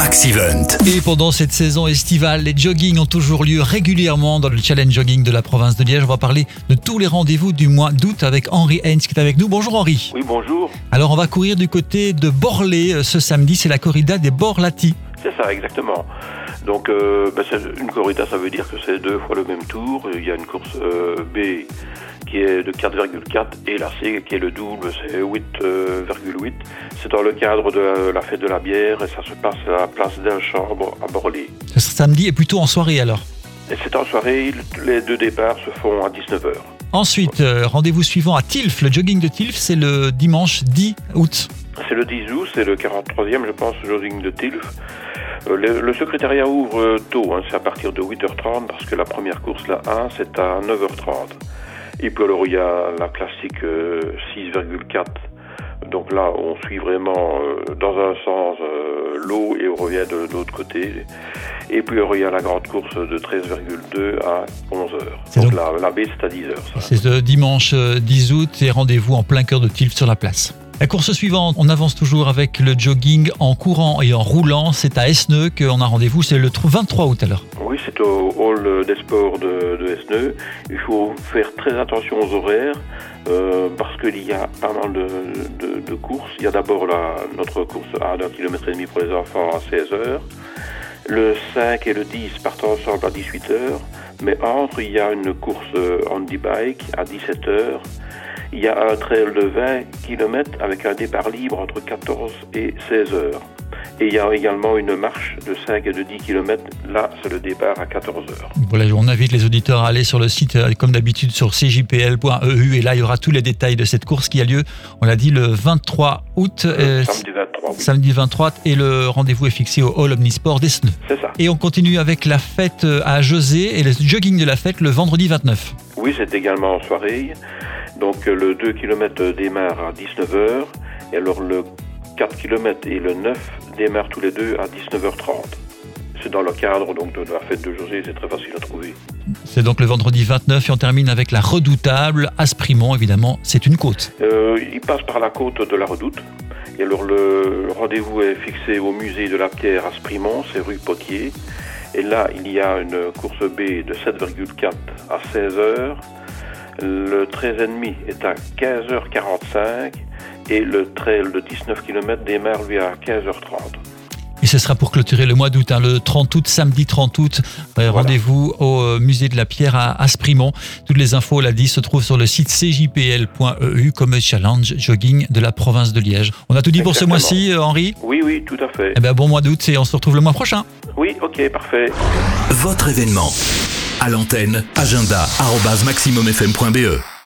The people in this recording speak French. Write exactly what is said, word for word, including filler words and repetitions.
Max Event. Et pendant cette saison estivale, les joggings ont toujours lieu régulièrement dans le challenge jogging de la province de Liège. On va parler de tous les rendez-vous du mois d'août avec Henri Heinz qui est avec nous. Bonjour Henri. Oui, bonjour. Alors on va courir du côté de Borlée ce samedi, c'est la corrida des Borlati. C'est ça, exactement. Donc euh, ben c'est une corrida, ça veut dire que c'est deux fois le même tour. Il y a une course euh, B qui est de quatre virgule quatre et la C qui est le double, c'est huit virgule huit. C'est dans le cadre de la fête de la bière et ça se passe à la place d'Alchambre à Borlée. Ce samedi est plutôt en soirée alors. Et c'est en soirée, les deux départs se font à dix-neuf heures. Ensuite, euh, rendez-vous suivant à Tilf. Le jogging de Tilf, c'est le dimanche dix août. C'est le dix août, c'est le quarante-troisième, je pense, jogging de Tilf. Euh, le, le secrétariat ouvre tôt, hein, c'est à partir de huit heures trente parce que la première course, la un, c'est à neuf heures trente. Et puis alors il y a la classique euh, six virgule quatre. Donc là, on suit vraiment euh, dans un sens euh, l'eau et on revient de, de l'autre côté. Et puis alors, il y a la grande course de treize virgule deux à onze heures. C'est Donc, donc... la, la B, c'est à dix heures. Ça. C'est ce dimanche dix août et rendez-vous en plein cœur de Tilf sur la place. La course suivante, on avance toujours avec le jogging en courant et en roulant. C'est à Esneux qu'on a rendez-vous, c'est le vingt-trois août alors. Oui, c'est au hall des sports de, de Esneux. Il faut faire très attention aux horaires euh, parce qu'il y a pas mal de, de, de courses. Il y a d'abord la, notre course à un kilomètre et demi pour les enfants à seize heures. Le cinq et le dix partent ensemble à dix-huit heures. Mais entre, il y a une course handi-bike à dix-sept heures. Il y a un trail de vingt kilomètres avec un départ libre entre quatorze et seize heures. Et il y a également une marche de cinq et de dix kilomètres. Là, c'est le départ à quatorze heures. Voilà, on invite les auditeurs à aller sur le site, comme d'habitude, sur c j p l point e u. Et là, il y aura tous les détails de cette course qui a lieu, on l'a dit, le vingt-trois août. Euh, samedi vingt-trois. Oui. Samedi vingt-trois. Et le rendez-vous est fixé au hall Omnisport d'Esneux. C'est ça. Et on continue avec la fête à José et le jogging de la fête le vendredi vingt-neuf. Oui, c'est également en soirée. Donc le deux kilomètres démarre à dix-neuf heures. Et alors le quatre kilomètres et le neuf démarrent tous les deux à dix-neuf heures trente. C'est dans le cadre donc, de la fête de José, c'est très facile à trouver. C'est donc le vendredi vingt-neuf et on termine avec la redoutable Asprimont, évidemment, c'est une côte. Euh, il passe par la côte de la Redoute. Et alors le rendez-vous est fixé au musée de la Pierre à Asprimont, c'est rue Potier. Et là, il y a une course B de sept virgule quatre à seize heures. Le treize virgule cinq est à quinze heures quarante-cinq et le trail de dix-neuf kilomètres démarre lui à quinze heures trente. Et ce sera pour clôturer le mois d'août, hein, le trente août, samedi trente août. Voilà. Rendez-vous au euh, musée de la Pierre à Asprimont. Toutes les infos, on l'a dit, se trouvent sur le site c j p l point e u comme challenge jogging de la province de Liège. On a tout dit. Exactement. Pour ce mois-ci, euh, Henri ? Oui, oui, tout à fait. Eh ben, bon mois d'août et on se retrouve le mois prochain. Oui, ok, parfait. Votre événement. À l'antenne, agenda arobase maximum f m point b e.